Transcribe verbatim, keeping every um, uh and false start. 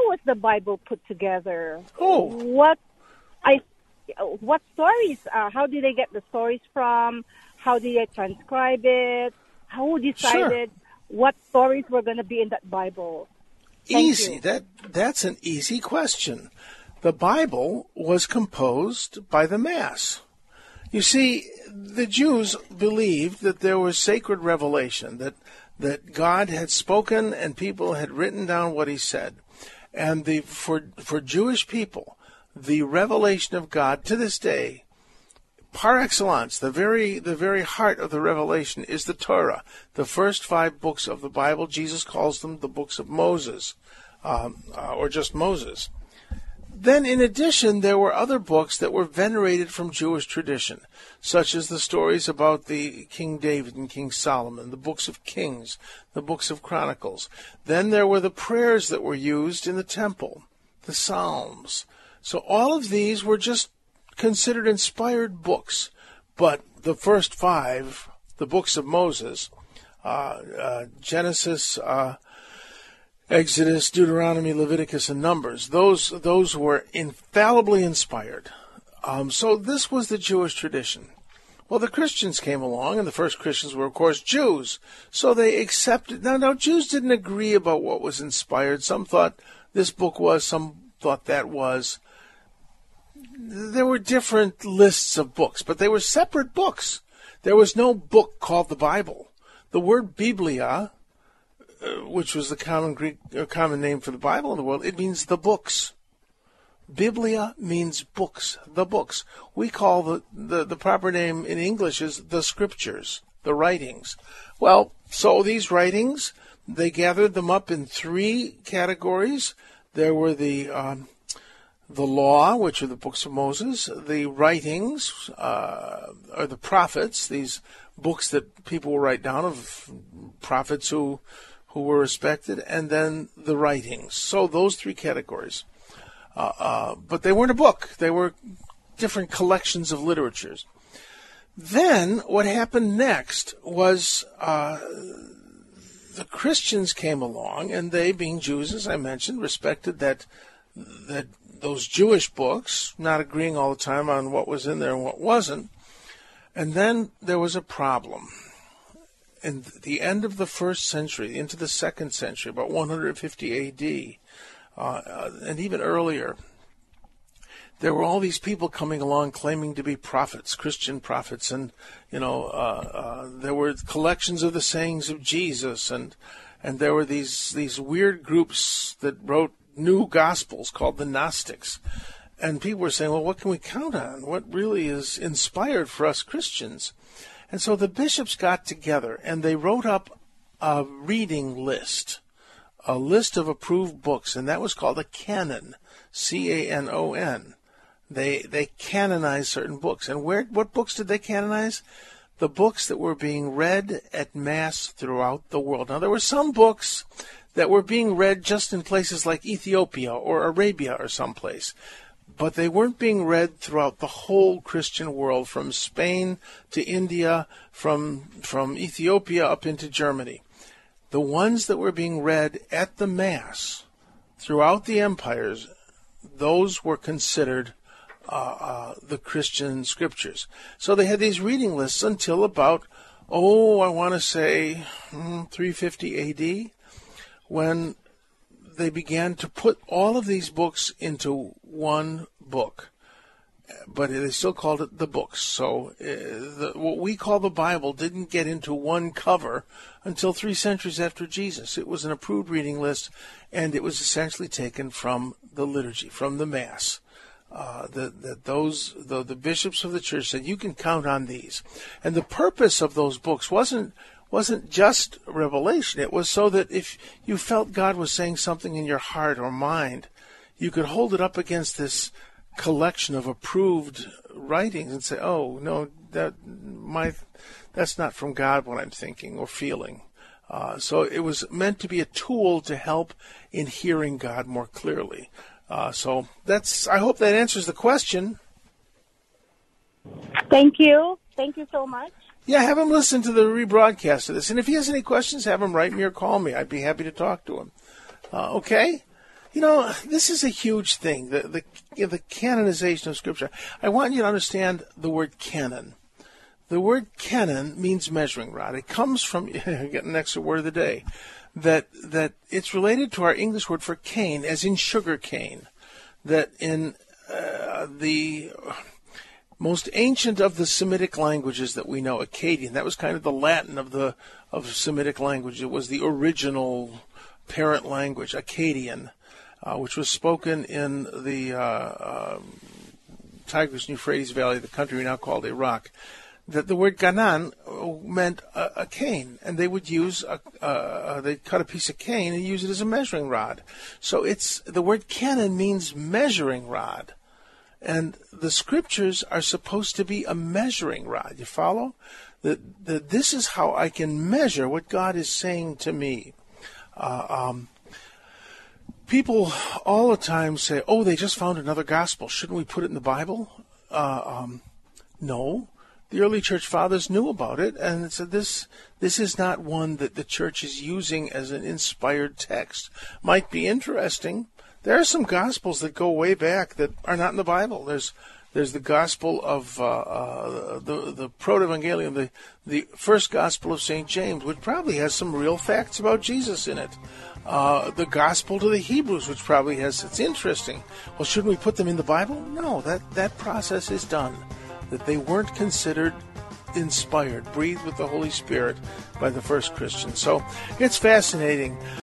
was the Bible put together? Oh. What I what stories? Uh, how did they get the stories from? How did they transcribe it? Who decided Sure. what stories were going to be in that Bible? Thank Easy. you. That that's an easy question. The Bible was composed by the Mass. You see, the Jews believed that there was sacred revelation, that that God had spoken and people had written down what he said. And the for for Jewish people, the revelation of God to this day, par excellence, the very the very heart of the revelation is the Torah, the first five books of the Bible. Jesus calls them the books of Moses, um, uh, or just Moses. Then, in addition, there were other books that were venerated from Jewish tradition, such as the stories about the King David and King Solomon, the books of Kings, the books of Chronicles. Then there were the prayers that were used in the temple, the Psalms. So all of these were just considered inspired books. But the first five, the books of Moses, uh, uh, Genesis, uh, Exodus, Deuteronomy, Leviticus, and Numbers, those those were infallibly inspired. Um, so this was the Jewish tradition. Well, the Christians came along, and the first Christians were, of course, Jews. So they accepted. Now, now, Jews didn't agree about what was inspired. Some thought this book was, some thought that was. There were different lists of books, but they were separate books. There was no book called the Bible. The word Biblia, Uh, which was the common Greek, uh, common name for the Bible in the world, it means the books. Biblia means books, the books. We call the, the, the proper name in English is the scriptures, the writings. Well, so these writings, they gathered them up in three categories. There were the um, the law, which are the books of Moses, the writings, uh, or the prophets, these books that people will write down of prophets who who were respected, and then the writings. So those three categories. Uh, uh, but they weren't a book. They were different collections of literatures. Then what happened next was uh, the Christians came along, and they, being Jews, as I mentioned, respected that that those Jewish books, not agreeing all the time on what was in there and what wasn't. And then there was a problem. In the end of the first century, into the second century, about one hundred fifty A D, uh, uh, and even earlier, there were all these people coming along claiming to be prophets, Christian prophets, and you know, uh, uh, there were collections of the sayings of Jesus, and and there were these these weird groups that wrote new gospels called the Gnostics, and people were saying, well, what can we count on? What really is inspired for us Christians? And so the bishops got together and they wrote up a reading list, a list of approved books, and that was called a canon, C A N O N. They they canonized certain books. And where what books did they canonize? The books that were being read at Mass throughout the world. Now, there were some books that were being read just in places like Ethiopia or Arabia or someplace, but they weren't being read throughout the whole Christian world, from Spain to India, from from Ethiopia up into Germany. The ones that were being read at the Mass throughout the empires, those were considered uh, uh, the Christian scriptures. So they had these reading lists until about, oh, I want to say hmm, three fifty A D, when they began to put all of these books into one book, but they still called it the books. So uh, the, what we call the Bible didn't get into one cover until three centuries after Jesus. It was an approved reading list, and it was essentially taken from the liturgy, from the Mass. Uh, that the, those the, the bishops of the church said, you can count on these. And the purpose of those books wasn't wasn't just revelation. It was so that if you felt God was saying something in your heart or mind, you could hold it up against this collection of approved writings and say, oh, no, that my that's not from God what I'm thinking or feeling. Uh, so it was meant to be a tool to help in hearing God more clearly. Uh, so that's. I hope that answers the question. Thank you. Thank you so much. Yeah, have him listen to the rebroadcast of this. And if he has any questions, have him write me or call me. I'd be happy to talk to him. Uh, okay? You know, this is a huge thing, the, the, you know, the canonization of Scripture. I want you to understand the word canon. The word canon means measuring rod. It comes from, getting an extra word of the day, that that it's related to our English word for cane, as in sugar cane. That in uh, the most ancient of the Semitic languages that we know, Akkadian, that was kind of the Latin of the of Semitic language. It was the original parent language, Akkadian, uh, which was spoken in the uh, uh, Tigris and Euphrates Valley, the country we now call Iraq. That the word ganan meant a, a cane, and they would use a, uh, they'd cut a piece of cane and use it as a measuring rod. So it's the word canon means measuring rod, and the Scriptures are supposed to be a measuring rod. You follow? That that this is how I can measure what God is saying to me. Uh, um, people all the time say, "Oh, they just found another gospel. Shouldn't we put it in the Bible?" Uh, um, no. The early church fathers knew about it, and said this this is not one that the church is using as an inspired text. Might be interesting. There are some gospels that go way back that are not in the Bible. There's there's the gospel of uh, uh, the the Proto-Evangelium, the the first gospel of Saint James, which probably has some real facts about Jesus in it. Uh, the gospel to the Hebrews, which probably has, it's interesting. Well, shouldn't we put them in the Bible? No, that that process is done. That they weren't considered inspired, breathed with the Holy Spirit by the first Christians. So it's fascinating.